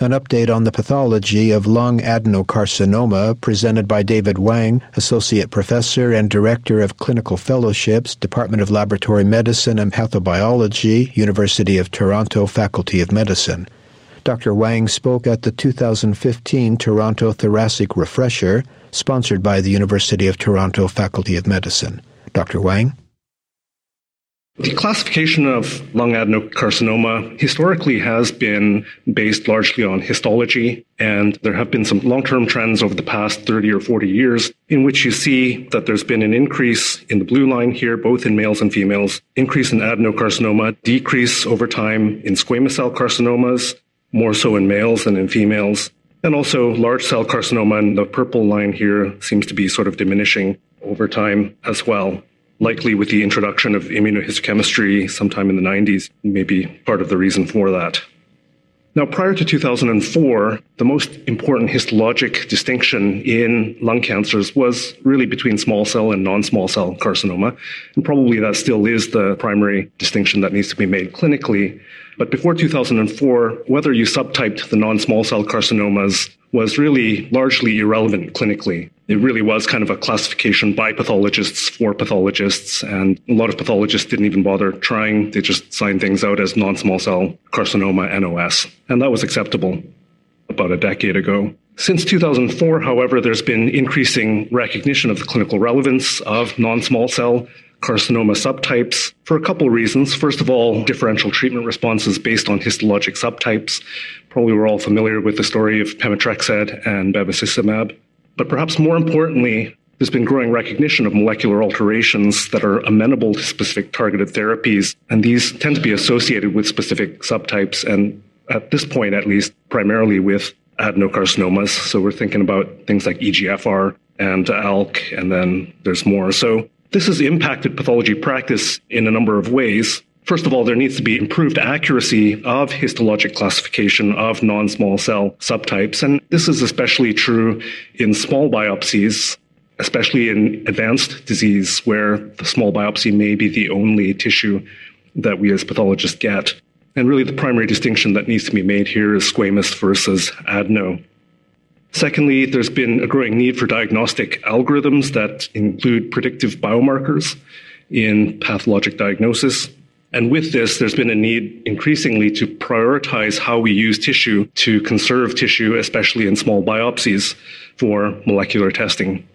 An update on the pathology of lung adenocarcinoma presented by David Wang, Associate Professor and Director of Clinical Fellowships, Department of Laboratory Medicine and Pathobiology, University of Toronto Faculty of Medicine. Dr. Wang spoke at the 2015 Toronto Thoracic Refresher, sponsored by the University of Toronto Faculty of Medicine. Dr. Wang? The classification of lung adenocarcinoma historically has been based largely on histology, and there have been some long-term trends over the past 30 or 40 years in which you see that there's been an increase in the blue line here, both in males and females, increase in adenocarcinoma, decrease over time in squamous cell carcinomas, more so in males than in females, and also large cell carcinoma in the purple line here seems to be sort of diminishing over time as well. Likely with the introduction of immunohistochemistry sometime in the 90s, may be part of the reason for that. Now, prior to 2004, the most important histologic distinction in lung cancers was really between small cell and non-small cell carcinoma. And probably that still is the primary distinction that needs to be made clinically. But before 2004, whether you subtyped the non-small cell carcinomas was really largely irrelevant clinically. It really was kind of a classification by pathologists for pathologists, and a lot of pathologists didn't even bother trying. They just signed things out as non-small cell carcinoma NOS, and that was acceptable about a decade ago. Since 2004, however, there's been increasing recognition of the clinical relevance of non-small cell carcinoma subtypes for a couple of reasons. First of all, differential treatment responses based on histologic subtypes. Probably we're all familiar with the story of pemetrexed and bevacizumab. But perhaps more importantly, there's been growing recognition of molecular alterations that are amenable to specific targeted therapies, and these tend to be associated with specific subtypes, and at this point at least, primarily with adenocarcinomas. So we're thinking about things like EGFR and ALK, and then there's more. So this has impacted pathology practice in a number of ways. First of all, there needs to be improved accuracy of histologic classification of non-small cell subtypes. And this is especially true in small biopsies, especially in advanced disease where the small biopsy may be the only tissue that we as pathologists get. And really the primary distinction that needs to be made here is squamous versus adeno. Secondly, there's been a growing need for diagnostic algorithms that include predictive biomarkers in pathologic diagnosis. And with this, there's been a need increasingly to prioritize how we use tissue to conserve tissue, especially in small biopsies, for molecular testing.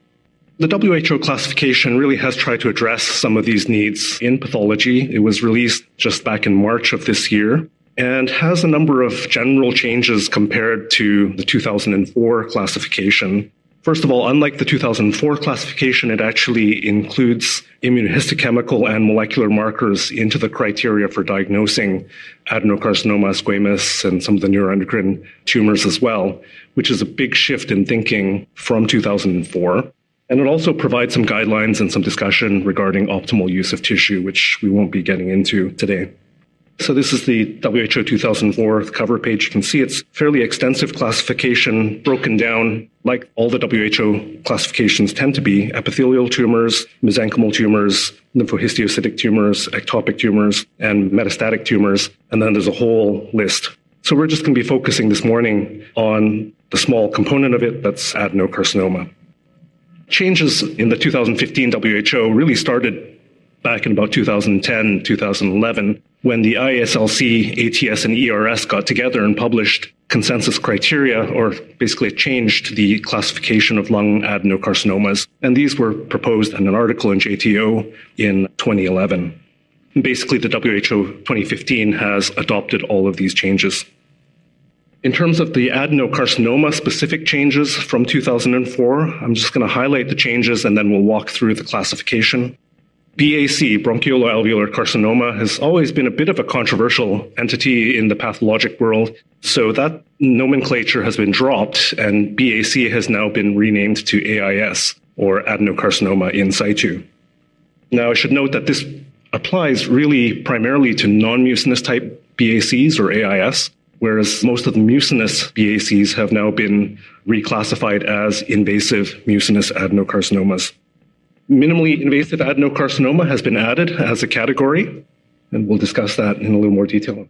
The WHO classification really has tried to address some of these needs in pathology. It was released just back in March of this year and has a number of general changes compared to the 2004 classification. First of all, unlike the 2004 classification, it actually includes immunohistochemical and molecular markers into the criteria for diagnosing adenocarcinoma, squamous, and some of the neuroendocrine tumors as well, which is a big shift in thinking from 2004. And it also provides some guidelines and some discussion regarding optimal use of tissue, which we won't be getting into today. So this is the WHO 2004 cover page. You can see it's fairly extensive classification broken down like all the WHO classifications tend to be: epithelial tumors, mesenchymal tumors, lymphohistiocytic tumors, ectopic tumors, and metastatic tumors. And then there's a whole list. So we're just going to be focusing this morning on the small component of it that's adenocarcinoma. Changes in the 2015 WHO really started back in about 2010, 2011, when the IASLC, ATS, and ERS got together and published consensus criteria, or basically changed the classification of lung adenocarcinomas. And these were proposed in an article in JTO in 2011. And basically, the WHO 2015 has adopted all of these changes. In terms of the adenocarcinoma-specific changes from 2004, I'm just going to highlight the changes and then we'll walk through the classification. BAC, bronchioloalveolar carcinoma, has always been a bit of a controversial entity in the pathologic world. So that nomenclature has been dropped and BAC has now been renamed to AIS, or adenocarcinoma in situ. Now, I should note that this applies really primarily to non-mucinous type BACs or AIS, whereas most of the mucinous BACs have now been reclassified as invasive mucinous adenocarcinomas. Minimally invasive adenocarcinoma has been added as a category, and we'll discuss that in a little more detail.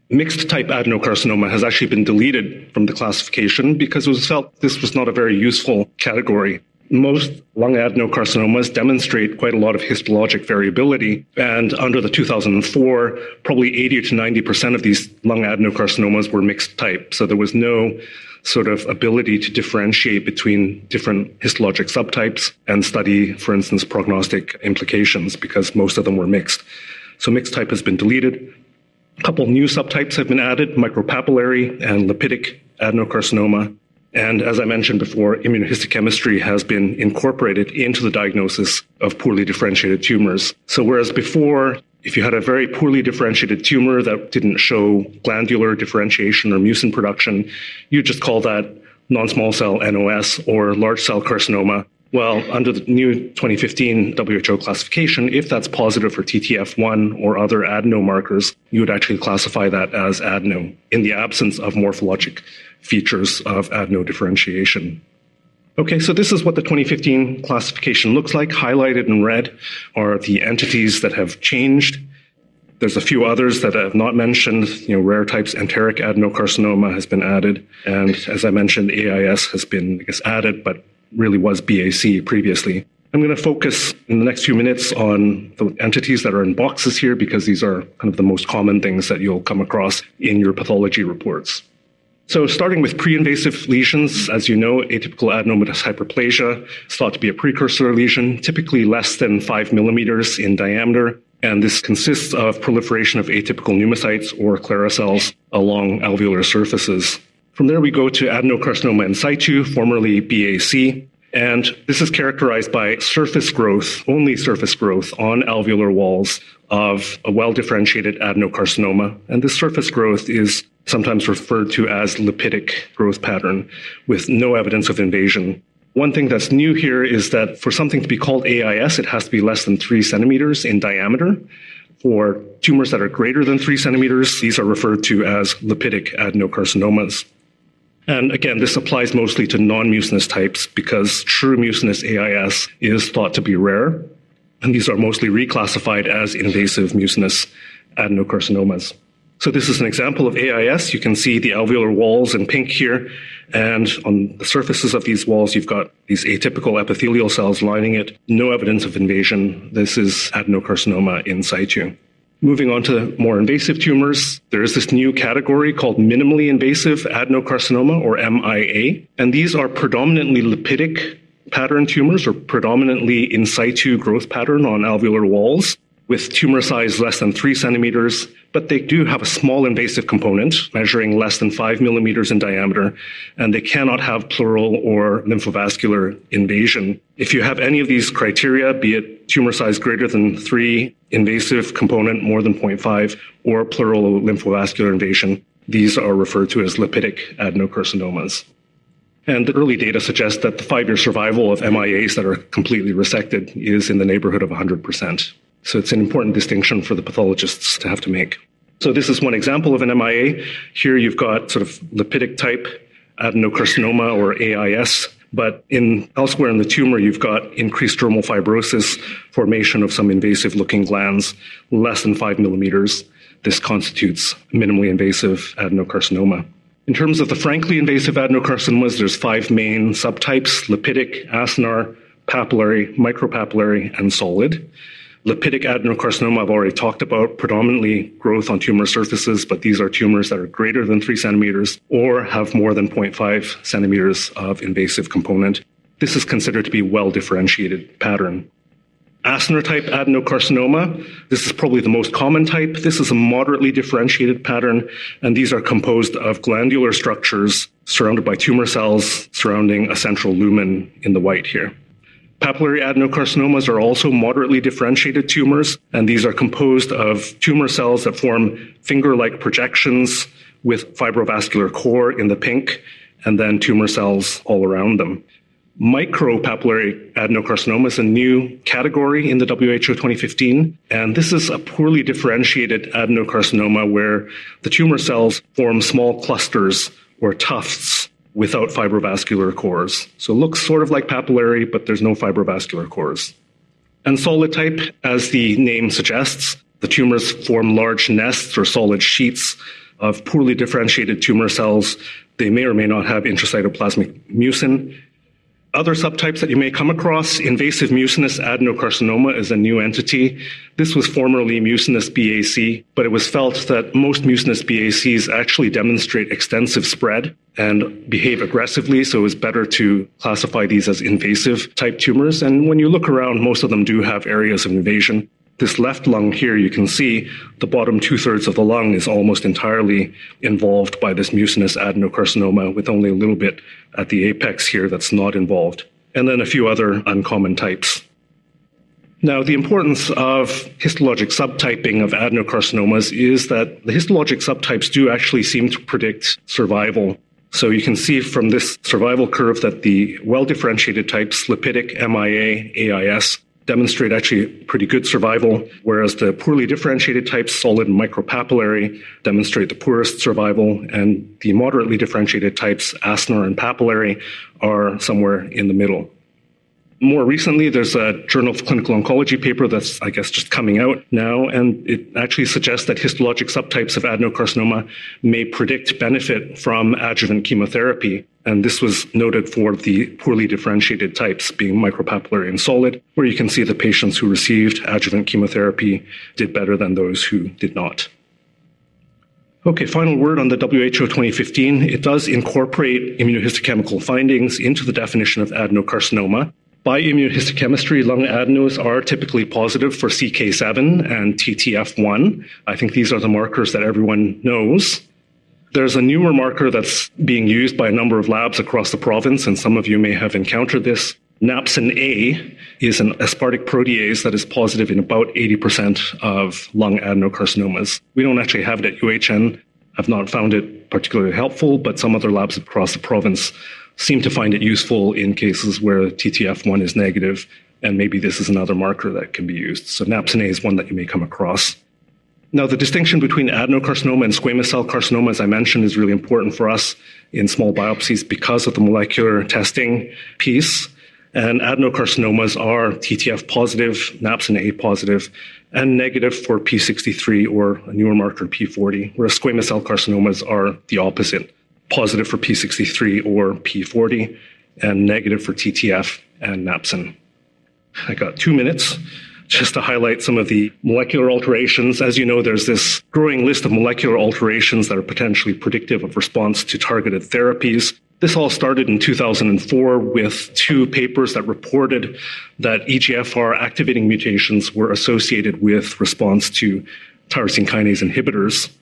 Mixed type adenocarcinoma has actually been deleted from the classification because it was felt this was not a very useful category. Most lung adenocarcinomas demonstrate quite a lot of histologic variability, and under the 2004, probably 80 to 90% of these lung adenocarcinomas were mixed type. So there was no sort of ability to differentiate between different histologic subtypes and study, for instance, prognostic implications because most of them were mixed. So mixed type has been deleted. A couple new subtypes have been added, micropapillary and lipidic adenocarcinoma. And as I mentioned before, immunohistochemistry has been incorporated into the diagnosis of poorly differentiated tumors. So whereas before, if you had a very poorly differentiated tumor that didn't show glandular differentiation or mucin production, you just call that non-small cell NOS or large cell carcinoma. Well, under the new 2015 WHO classification, if that's positive for TTF1 or other adeno markers, you would actually classify that as adeno in the absence of morphologic features of adeno differentiation. Okay, so this is what the 2015 classification looks like. Highlighted in red are the entities that have changed. There's a few others that I have not mentioned. Rare types, enteric adenocarcinoma has been added. And as I mentioned, AIS has been, added, but really was BAC previously. I'm going to focus in the next few minutes on the entities that are in boxes here because these are kind of the most common things that you'll come across in your pathology reports. So starting with pre-invasive lesions, as you know, atypical adenomatous hyperplasia is thought to be a precursor lesion, typically less than 5 millimeters in diameter. And this consists of proliferation of atypical pneumocytes or Clara cells along alveolar surfaces. From there, we go to adenocarcinoma in situ, formerly BAC. And this is characterized by surface growth, only surface growth on alveolar walls of a well-differentiated adenocarcinoma. And this surface growth is sometimes referred to as lipidic growth pattern with no evidence of invasion. One thing that's new here is that for something to be called AIS, it has to be less than 3 centimeters in diameter. For tumors that are greater than 3 centimeters, these are referred to as lipidic adenocarcinomas. And again, this applies mostly to non-mucinous types because true mucinous AIS is thought to be rare. And these are mostly reclassified as invasive mucinous adenocarcinomas. So this is an example of AIS. You can see the alveolar walls in pink here. And on the surfaces of these walls, you've got these atypical epithelial cells lining it. No evidence of invasion. This is adenocarcinoma in situ. Moving on to more invasive tumors, there is this new category called minimally invasive adenocarcinoma, or MIA. And these are predominantly lipidic pattern tumors, or predominantly in situ growth pattern on alveolar walls, with tumor size less than 3 centimeters. But they do have a small invasive component, measuring less than 5 millimeters in diameter, and they cannot have pleural or lymphovascular invasion. If you have any of these criteria, be it tumor size greater than 3, invasive component more than 0.5, or pleural or lymphovascular invasion, these are referred to as lipidic adenocarcinomas. And the early data suggests that the 5-year survival of MIAs that are completely resected is in the neighborhood of 100%. So it's an important distinction for the pathologists to have to make. So this is one example of an MIA. Here you've got sort of lipidic type adenocarcinoma or AIS, but elsewhere in the tumor you've got increased dermal fibrosis, formation of some invasive looking glands, less than 5 millimeters. This constitutes minimally invasive adenocarcinoma. In terms of the frankly invasive adenocarcinomas, there's 5 main subtypes: lipidic, acinar, papillary, micropapillary, and solid. Lipidic adenocarcinoma I've already talked about, predominantly growth on tumor surfaces, but these are tumors that are greater than 3 centimeters or have more than 0.5 centimeters of invasive component. This is considered to be well-differentiated pattern. Acinar type adenocarcinoma, this is probably the most common type. This is a moderately differentiated pattern, and these are composed of glandular structures surrounded by tumor cells surrounding a central lumen in the white here. Papillary adenocarcinomas are also moderately differentiated tumors, and these are composed of tumor cells that form finger-like projections with fibrovascular core in the pink, and then tumor cells all around them. Micropapillary adenocarcinoma is a new category in the WHO 2015, and this is a poorly differentiated adenocarcinoma where the tumor cells form small clusters or tufts without fibrovascular cores. So it looks sort of like papillary, but there's no fibrovascular cores. And solid type, as the name suggests, the tumors form large nests or solid sheets of poorly differentiated tumor cells. They may or may not have intracytoplasmic mucin. Other subtypes that you may come across, invasive mucinous adenocarcinoma is a new entity. This was formerly mucinous BAC, but it was felt that most mucinous BACs actually demonstrate extensive spread and behave aggressively, so it's better to classify these as invasive type tumors. And when you look around, most of them do have areas of invasion. This left lung here, you can see the bottom 2/3 of the lung is almost entirely involved by this mucinous adenocarcinoma, with only a little bit at the apex here that's not involved, and then a few other uncommon types. Now, the importance of histologic subtyping of adenocarcinomas is that the histologic subtypes do actually seem to predict survival. So you can see from this survival curve that the well-differentiated types, lipidic, MIA, AIS, demonstrate actually pretty good survival, whereas the poorly differentiated types, solid and micropapillary, demonstrate the poorest survival, and the moderately differentiated types, acinar and papillary, are somewhere in the middle. More recently, there's a Journal of Clinical Oncology paper that's, I guess, just coming out now, and it actually suggests that histologic subtypes of adenocarcinoma may predict benefit from adjuvant chemotherapy. And this was noted for the poorly differentiated types, being micropapillary and solid, where you can see the patients who received adjuvant chemotherapy did better than those who did not. Okay, final word on the WHO 2015. It does incorporate immunohistochemical findings into the definition of adenocarcinoma. By immunohistochemistry, lung adenos are typically positive for CK7 and TTF1. I think these are the markers that everyone knows. There's a newer marker that's being used by a number of labs across the province, and some of you may have encountered this. Napsin-A is an aspartic protease that is positive in about 80% of lung adenocarcinomas. We don't actually have it at UHN. I've not found it particularly helpful, but some other labs across the province seem to find it useful in cases where TTF1 is negative, and maybe this is another marker that can be used. So Napsin-A is one that you may come across. Now, the distinction between adenocarcinoma and squamous cell carcinoma, as I mentioned, is really important for us in small biopsies because of the molecular testing piece. And adenocarcinomas are TTF positive, Napsin-A positive, and negative for P63 or a newer marker P40, whereas squamous cell carcinomas are the opposite, positive for P63 or P40, and negative for TTF and Napsin. I got 2 minutes just to highlight some of the molecular alterations. As you know, there's this growing list of molecular alterations that are potentially predictive of response to targeted therapies. This all started in 2004 with 2 papers that reported that EGFR activating mutations were associated with response to tyrosine kinase inhibitors.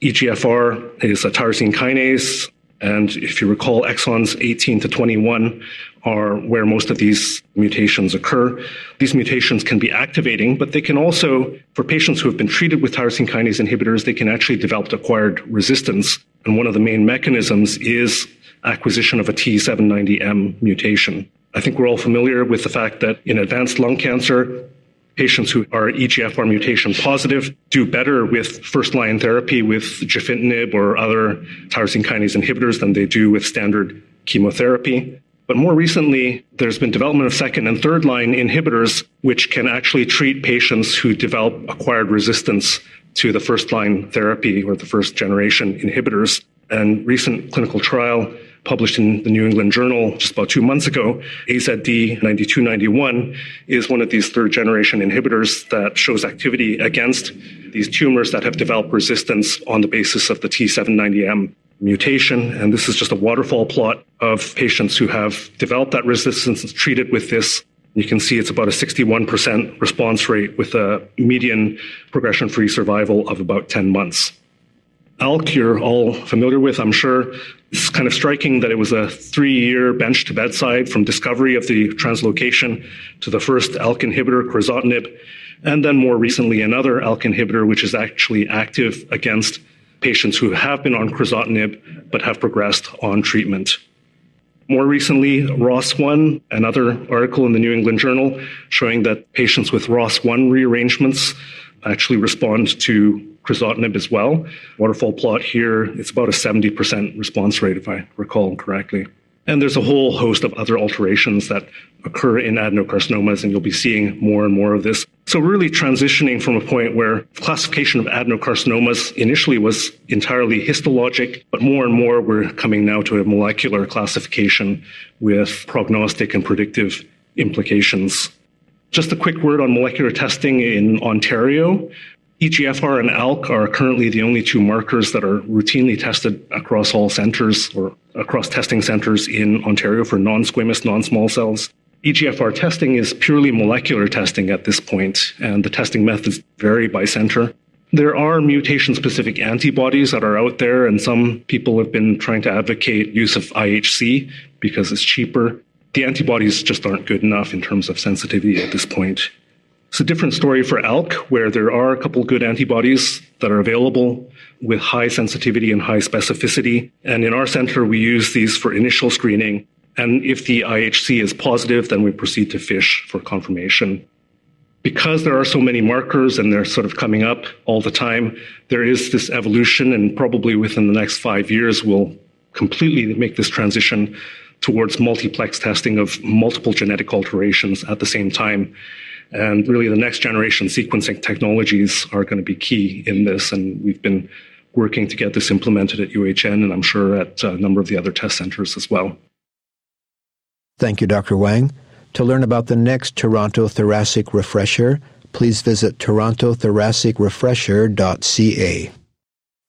EGFR is a tyrosine kinase, and if you recall, exons 18 to 21 are where most of these mutations occur. These mutations can be activating, but they can also, for patients who have been treated with tyrosine kinase inhibitors, they can actually develop acquired resistance. And one of the main mechanisms is acquisition of a T790M mutation. I think we're all familiar with the fact that in advanced lung cancer, patients who are EGFR mutation positive do better with first-line therapy with gefitinib or other tyrosine kinase inhibitors than they do with standard chemotherapy. But more recently, there's been development of second and third line inhibitors, which can actually treat patients who develop acquired resistance to the first line therapy or the first generation inhibitors. And recent clinical trial published in the New England Journal just about 2 months ago, AZD9291 is one of these third generation inhibitors that shows activity against these tumors that have developed resistance on the basis of the T790M mutation. And this is just a waterfall plot of patients who have developed that resistance and treated with this. You can see it's about a 61% response rate with a median progression-free survival of about 10 months. ALK, you're all familiar with, I'm sure. It's kind of striking that it was a 3-year bench to bedside from discovery of the translocation to the first ALK inhibitor, crizotinib, and then more recently another ALK inhibitor, which is actually active against patients who have been on crizotinib but have progressed on treatment. More recently, ROS1, another article in the New England Journal showing that patients with ROS1 rearrangements actually respond to crizotinib as well. Waterfall plot here, it's about a 70% response rate, if I recall correctly. And there's a whole host of other alterations that occur in adenocarcinomas, and you'll be seeing more and more of this. So really transitioning from a point where classification of adenocarcinomas initially was entirely histologic, but more and more we're coming now to a molecular classification with prognostic and predictive implications. Just a quick word on molecular testing in Ontario. EGFR and ALK are currently the only two markers that are routinely tested across all centers or across testing centers in Ontario for non-squamous, non-small cells. EGFR testing is purely molecular testing at this point, and the testing methods vary by center. There are mutation-specific antibodies that are out there, and some people have been trying to advocate use of IHC because it's cheaper. The antibodies just aren't good enough in terms of sensitivity at this point. It's a different story for ALK, where there are a couple good antibodies that are available with high sensitivity and high specificity. And in our center, we use these for initial screening. And if the IHC is positive, then we proceed to FISH for confirmation. Because there are so many markers and they're sort of coming up all the time, there is this evolution, and probably within the next 5 years, we'll completely make this transition towards multiplex testing of multiple genetic alterations at the same time. And really the next generation sequencing technologies are going to be key in this. And we've been working to get this implemented at UHN, and I'm sure at a number of the other test centers as well. Thank you, Dr. Wang. To learn about the next Toronto Thoracic Refresher, please visit torontothoracic refresher.ca.